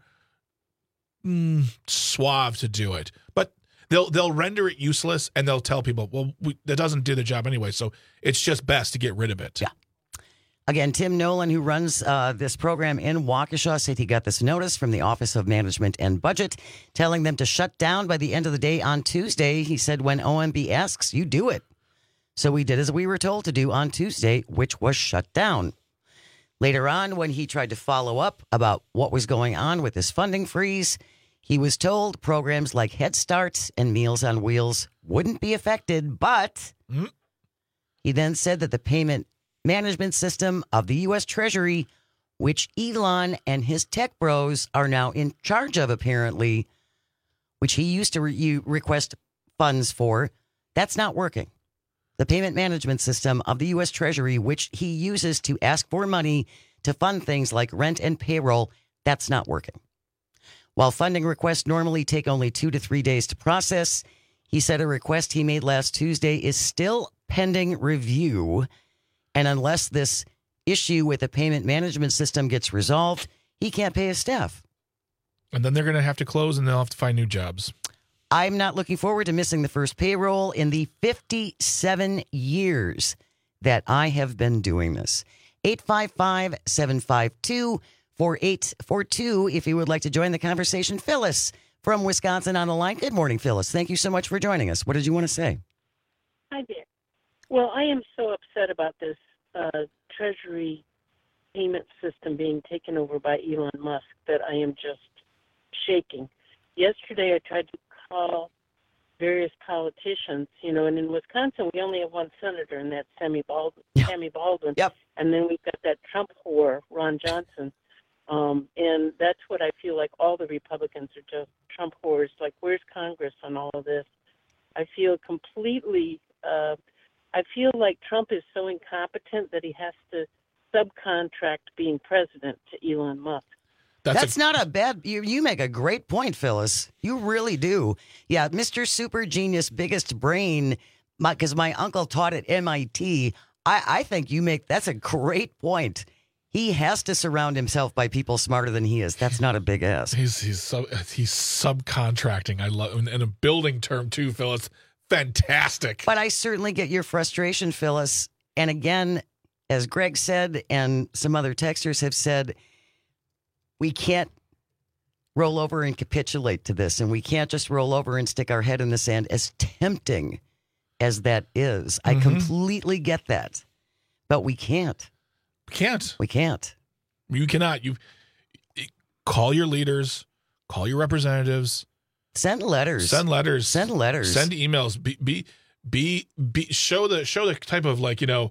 suave to do it. But they'll render it useless and they'll tell people, well, that doesn't do the job anyway. So it's just best to get rid of it. Yeah. Again, Tim Nolan, who runs this program in Waukesha, said he got this notice from the Office of Management and Budget telling them to shut down by the end of the day on Tuesday. He said, when OMB asks, you do it. So we did as we were told to do on Tuesday, which was shut down. Later on, when he tried to follow up about what was going on with this funding freeze, he was told programs like Head Start and Meals on Wheels wouldn't be affected, but he then said that the payment management system of the U.S. Treasury, which Elon and his tech bros are now in charge of, apparently, which he used to request funds for, that's not working. The payment management system of the U.S. Treasury, which he uses to ask for money to fund things like rent and payroll, that's not working. While funding requests normally take only 2 to 3 days to process, he said a request he made last Tuesday is still pending review. And unless this issue with the payment management system gets resolved, he can't pay his staff. And then they're going to have to close and they'll have to find new jobs. I'm not looking forward to missing the first payroll in the 57 years that I have been doing this. 855-752-4842 if you would like to join the conversation. Phyllis from Wisconsin on the line. Good morning, Phyllis. Thank you so much for joining us. What did you want to say? Hi there. Well, I am so upset about this Treasury payment system being taken over by Elon Musk that I am just shaking. Yesterday, I tried to call various politicians, and in Wisconsin, we only have one senator, and that's Tammy Baldwin. Yep. And then we've got that Trump whore, Ron Johnson. And that's what I feel like all the Republicans are just Trump whores. Like, where's Congress on all of this? I feel completely, I feel like Trump is so incompetent that he has to subcontract being president to Elon Musk. That's not a bad, you make a great point, Phyllis. You really do. Yeah, Mr. Super Genius, biggest brain, because my uncle taught at MIT. I think that's a great point. He has to surround himself by people smarter than he is. That's not a big ask. He's subcontracting. I love, and a building term too, Phyllis. Fantastic. But I certainly get your frustration, Phyllis. And again, as Greg said, and some other texters have said, we can't roll over and capitulate to this, and we can't just roll over and stick our head in the sand, as tempting as that is. I completely get that, but we can't. We can't. You cannot. You call your leaders, call your representatives, send letters, send emails. Show the type of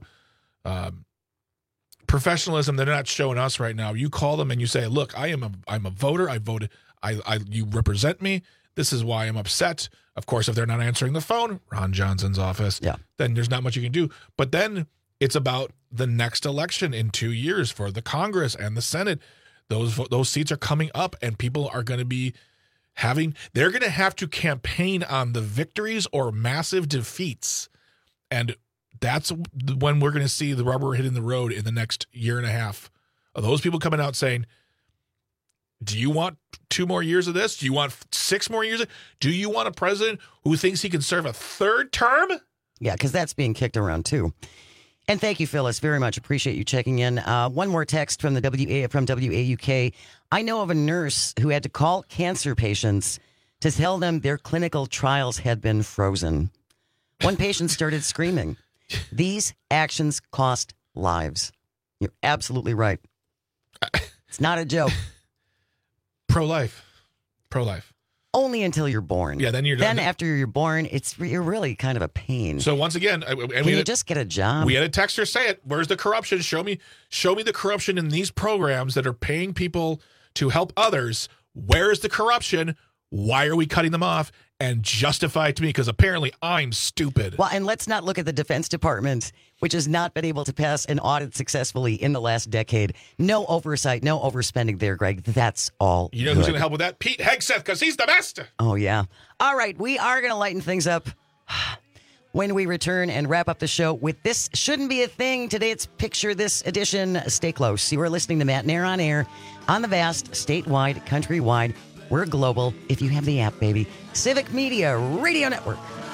professionalism they're not showing us right now. You call them and you say, "Look, I'm a voter. I voted. You represent me. This is why I'm upset." Of course, if they're not answering the phone, Ron Johnson's office. Yeah. Then there's not much you can do. But then it's about the next election in 2 years for the Congress and the Senate. Those seats are coming up, and people are going to be they're going to have to campaign on the victories or massive defeats. And that's when we're going to see the rubber hitting the road in the next year and a half. Are those people coming out saying, do you want 2 more years of this? Do you want 6 more years? Do you want a president who thinks he can serve a 3rd term? Yeah, because that's being kicked around too. And thank you, Phyllis. Very much appreciate you checking in. One more text from from WAUK. I know of a nurse who had to call cancer patients to tell them their clinical trials had been frozen. One patient started screaming. These actions cost lives. You're absolutely right. It's not a joke. Pro-life. Only until you're born. Yeah, then you're done. Then after you're born, you're really kind of a pain. So once again, can you just get a job? We had a texter say it. Where's the corruption? Show me the corruption in these programs that are paying people to help others. Where is the corruption? Why are we cutting them off? And justify it to me, because apparently I'm stupid. Well, and let's not look at the Defense Department, which has not been able to pass an audit successfully in the last decade. No oversight, no overspending there, Greg. That's all. You know who's going to help with that? Pete Hegseth, because he's the best. Oh, yeah. All right, we are going to lighten things up when we return and wrap up the show with This Shouldn't Be a Thing. Today it's Picture This edition. Stay close. You are listening to Matt Nair on Air on the vast, statewide, countrywide. We're global if you have the app, baby. Civic Media Radio Network.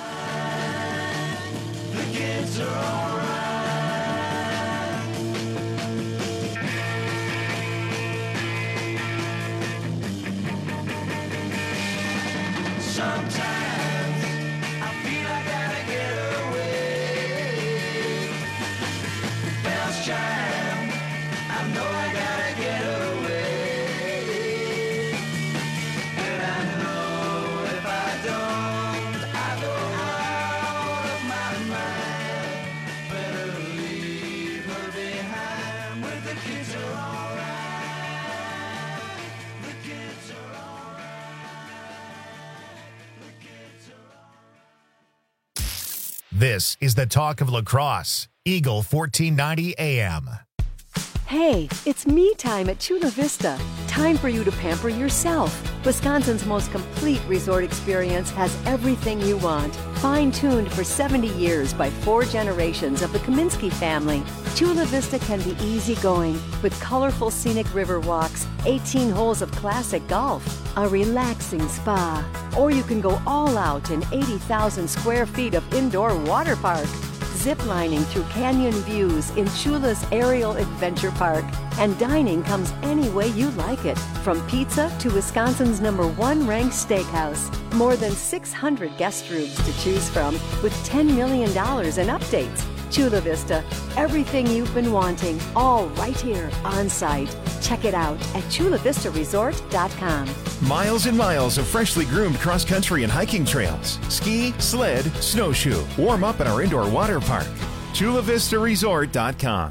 The kids are all right. Sometimes I feel I gotta get away. Bells chime, I know I gotta get away. This is the talk of La Crosse, Eagle 1490 AM. Hey, it's me time at Chula Vista. Time for you to pamper yourself. Wisconsin's most complete resort experience has everything you want. Fine-tuned for 70 years by 4 generations of the Kaminsky family. Chula Vista can be easygoing with colorful scenic river walks, 18 holes of classic golf, a relaxing spa, or you can go all out in 80,000 square feet of indoor water park. Ziplining through canyon views in Chula's Aerial Adventure Park. And dining comes any way you like it, from pizza to Wisconsin's #1 ranked steakhouse. More than 600 guest rooms to choose from, with $10 million in updates. Chula Vista, everything you've been wanting, all right here on site. Check it out at chulavistaresort.com. Miles and miles of freshly groomed cross-country and hiking trails. Ski, sled, snowshoe. Warm up at our indoor water park. chulavistaresort.com.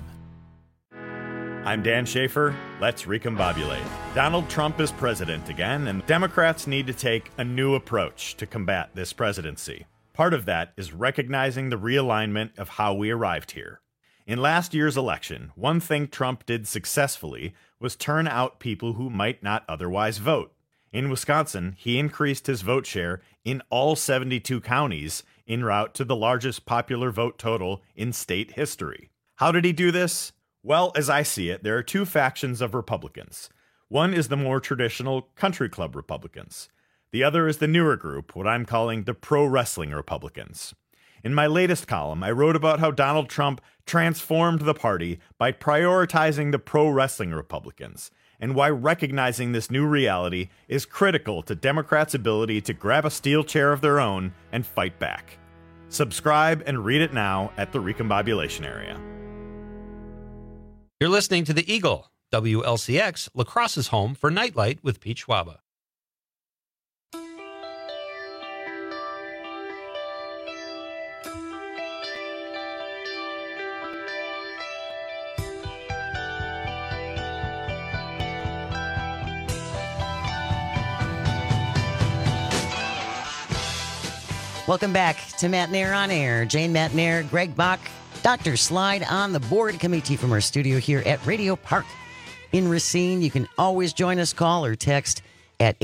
I'm Dan Schaefer. Let's recombobulate. Donald Trump is president again, and Democrats need to take a new approach to combat this presidency. Part of that is recognizing the realignment of how we arrived here. In last year's election, one thing Trump did successfully was turn out people who might not otherwise vote. In Wisconsin, he increased his vote share in all 72 counties en route to the largest popular vote total in state history. How did he do this? Well, as I see it, there are 2 factions of Republicans. One is the more traditional country club Republicans. The other is the newer group, what I'm calling the pro-wrestling Republicans. In my latest column, I wrote about how Donald Trump transformed the party by prioritizing the pro-wrestling Republicans, and why recognizing this new reality is critical to Democrats' ability to grab a steel chair of their own and fight back. Subscribe and read it now at the Recombobulation Area. You're listening to The Eagle, WLCX, La Crosse's home for Nightlight with Pete Schwaba. Welcome back to Matt Nair on Air. Jane Matt Nair, Greg Bach, Dr. Slide on the board, coming to you from our studio here at Radio Park in Racine. You can always join us, call or text at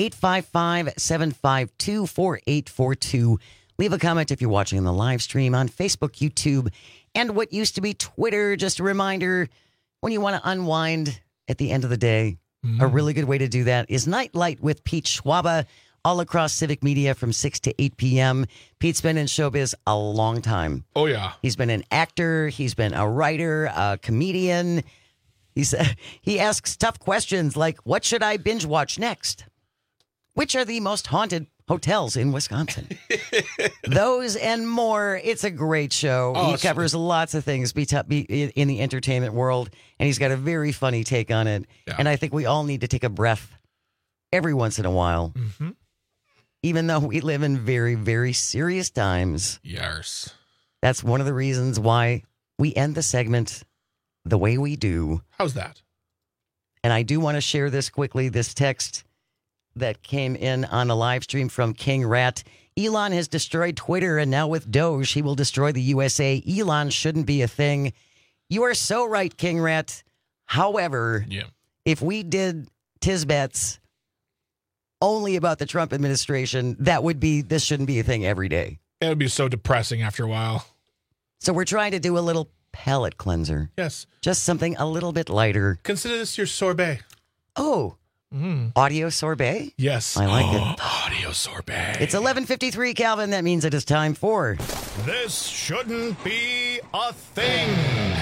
855-752-4842. Leave a comment if you're watching on the live stream on Facebook, YouTube, and what used to be Twitter. Just a reminder, when you want to unwind at the end of the day, a really good way to do that is Nightlight with Pete Schwaba, all across Civic Media from 6 to 8 p.m. Pete's been in showbiz a long time. Oh, yeah. He's been an actor. He's been a writer, a comedian. He asks tough questions like, what should I binge watch next? Which are the most haunted hotels in Wisconsin? Those and more. It's a great show. Oh, he covers lots of things in the entertainment world, and he's got a very funny take on it. Yeah. And I think we all need to take a breath every once in a while. Mm-hmm. Even though we live in very, very serious times. Yes. That's one of the reasons why we end the segment the way we do. How's that? And I do want to share this quickly, this text that came in on a live stream from King Rat. Elon has destroyed Twitter, and now with Doge, he will destroy the USA. Elon shouldn't be a thing. You are so right, King Rat. However, if we did Tisbets only about the Trump administration, this shouldn't be a thing every day. It would be so depressing after a while. So we're trying to do a little palate cleanser. Yes. Just something a little bit lighter. Consider this your sorbet. Oh. Audio sorbet? Yes. I like it. Audio sorbet. It's 11:53, Calvin. That means it is time for... This shouldn't be a thing.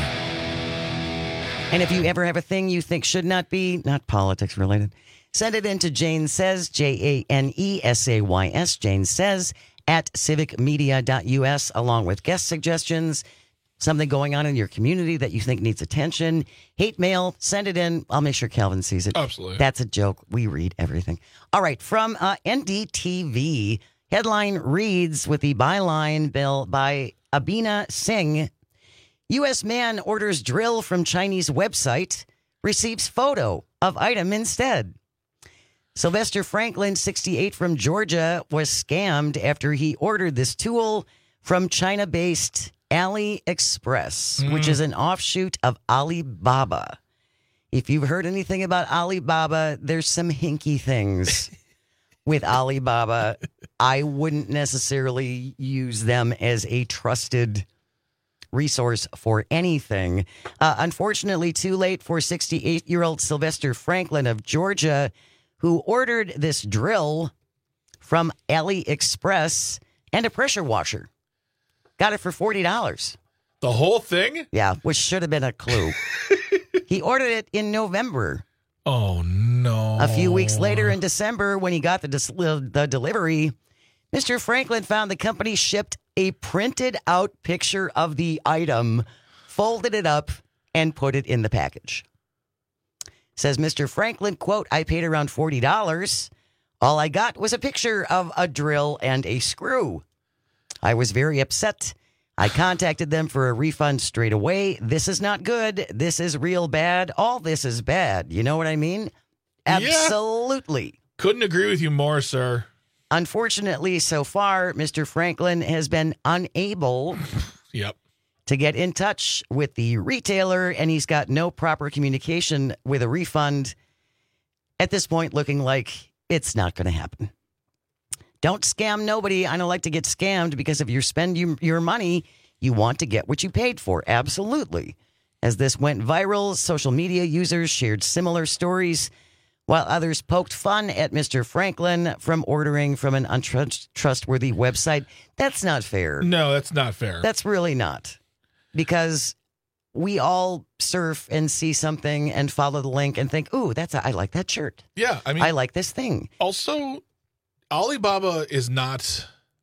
And if you ever have a thing you think should not be, not politics related, send it in to Jane Says, JaneSays, Jane Says, at civicmedia.us, along with guest suggestions, something going on in your community that you think needs attention. Hate mail, send it in. I'll make sure Calvin sees it. Absolutely. That's a joke. We read everything. All right, from NDTV, headline reads with the byline bill by Abina Singh, U.S. man orders drill from Chinese website, receives photo of item instead. Sylvester Franklin, 68, from Georgia, was scammed after he ordered this tool from China-based AliExpress, which is an offshoot of Alibaba. If you've heard anything about Alibaba, there's some hinky things with Alibaba. I wouldn't necessarily use them as a trusted resource for anything. Unfortunately, too late for 68-year-old Sylvester Franklin of Georgia, who ordered this drill from AliExpress and a pressure washer. Got it for $40. The whole thing? Yeah, which should have been a clue. He ordered it in November. Oh, no. A few weeks later in December, when he got the delivery, Mr. Franklin found the company shipped a printed out picture of the item, folded it up, and put it in the package. Says Mr. Franklin, quote, I paid around $40. All I got was a picture of a drill and a screw. I was very upset. I contacted them for a refund straight away. This is not good. This is real bad. All this is bad. You know what I mean? Absolutely. Yeah. Couldn't agree with you more, sir. Unfortunately, so far, Mr. Franklin has been unable to get in touch with the retailer, and he's got no proper communication with a refund. At this point, looking like it's not going to happen. Don't scam nobody. I don't like to get scammed because if you spend your money, you want to get what you paid for. Absolutely. As this went viral, social media users shared similar stories, while others poked fun at Mr. Franklin from ordering from an untrustworthy website. That's not fair. No, that's not fair. That's really not. Because we all surf and see something and follow the link and think, ooh, I like that shirt. Yeah, I mean, I like this thing. Also, Alibaba is not.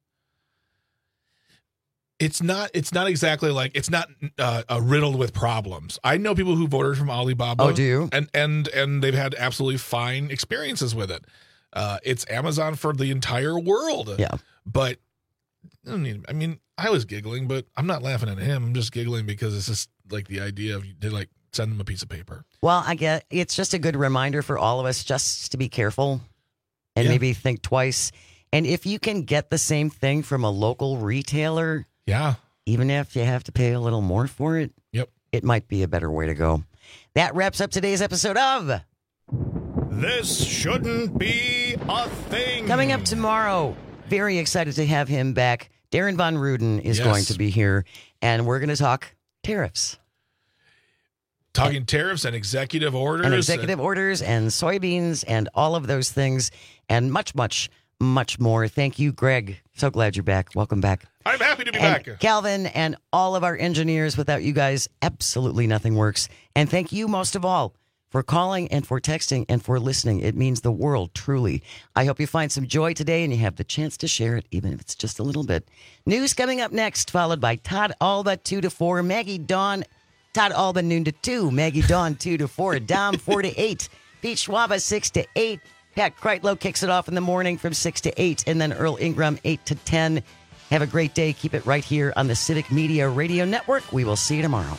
It's not exactly like it's not riddled with problems. I know people who've ordered from Alibaba. Oh, do you? And they've had absolutely fine experiences with it. It's Amazon for the entire world. Yeah. But I mean, I was giggling, but I'm not laughing at him. I'm just giggling because it's just like the idea of they like send them a piece of paper. Well, I get it's just a good reminder for all of us just to be careful and maybe think twice. And if you can get the same thing from a local retailer, even if you have to pay a little more for it, it might be a better way to go. That wraps up today's episode of This Shouldn't Be a Thing. Coming up tomorrow, very excited to have him back. Darren Von Ruden is going to be here, and we're going to talk tariffs. Talking tariffs and executive orders. And executive orders and soybeans and all of those things and much, much, much more. Thank you, Greg. So glad you're back. Welcome back. I'm happy to be back. Calvin and all of our engineers. Without you guys, absolutely nothing works. And thank you most of all for calling and for texting and for listening. It means the world, truly. I hope you find some joy today and you have the chance to share it, even if it's just a little bit. News coming up next, followed by Todd Alba 2 to 4, Maggie Dawn, Todd Alba noon to 2, Maggie Dawn 2 to 4, Dom 4 to 8, Pete Schwaba 6 to 8, Pat Kreitlow kicks it off in the morning from 6 to 8, and then Earl Ingram 8 to 10. Have a great day. Keep it right here on the Civic Media Radio Network. We will see you tomorrow.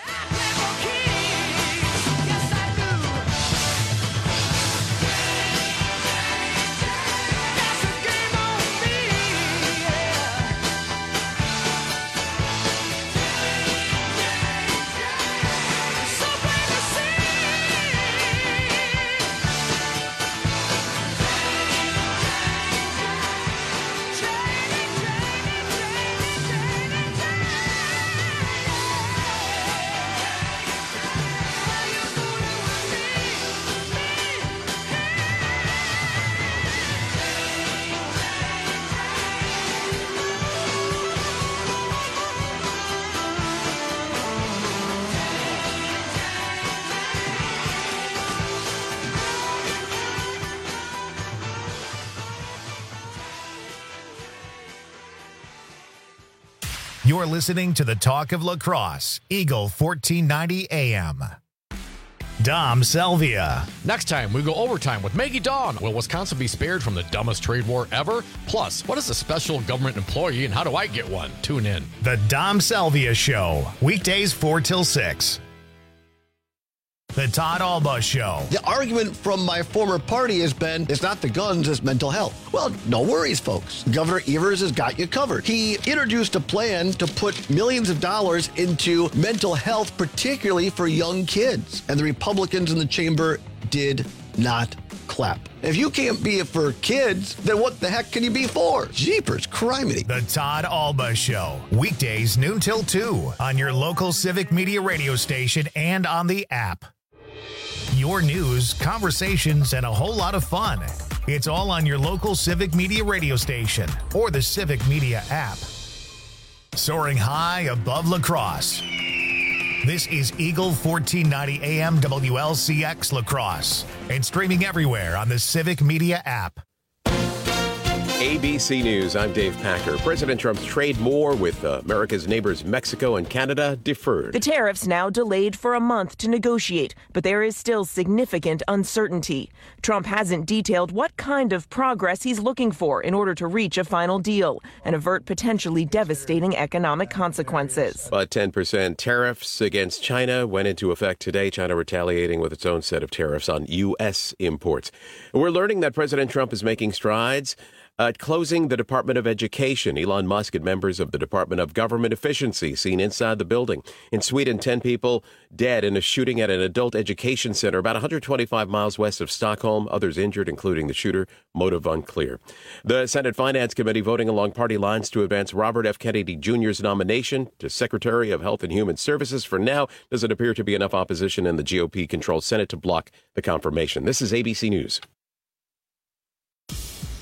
You're listening to the Talk of Lacrosse, Eagle 1490 AM. Dom Salvia. Next time, we go overtime with Maggie Dawn. Will Wisconsin be spared from the dumbest trade war ever? Plus, what is a special government employee and how do I get one? Tune in. The Dom Salvia Show, weekdays 4 till 6. The Todd Alba Show. The argument from my former party has been, it's not the guns, it's mental health. Well, no worries, folks. Governor Evers has got you covered. He introduced a plan to put millions of dollars into mental health, particularly for young kids. And the Republicans in the chamber did not clap. If you can't be it for kids, then what the heck can you be for? Jeepers, criminy. The Todd Alba Show. Weekdays noon till 2 on your local Civic Media radio station and on the app. Your news, conversations, and a whole lot of fun. It's all on your local Civic Media radio station or the Civic Media app. Soaring high above La Crosse. This is Eagle 1490 AM WLCX La Crosse and streaming everywhere on the Civic Media app. ABC News, I'm Dave Packer. President Trump's trade war with America's neighbors Mexico and Canada deferred. The tariffs now delayed for a month to negotiate, but there is still significant uncertainty. Trump hasn't detailed what kind of progress he's looking for in order to reach a final deal and avert potentially devastating economic consequences. But 10% tariffs against China went into effect today, China retaliating with its own set of tariffs on U.S. imports. We're learning that President Trump is making strides closing the Department of Education. Elon Musk and members of the Department of Government Efficiency seen inside the building. In Sweden, 10 people dead in a shooting at an adult education center about 125 miles west of Stockholm. Others injured, including the shooter. Motive unclear. The Senate Finance Committee voting along party lines to advance Robert F. Kennedy Jr.'s nomination to Secretary of Health and Human Services. For now, doesn't appear to be enough opposition in the GOP-controlled Senate to block the confirmation. This is ABC News.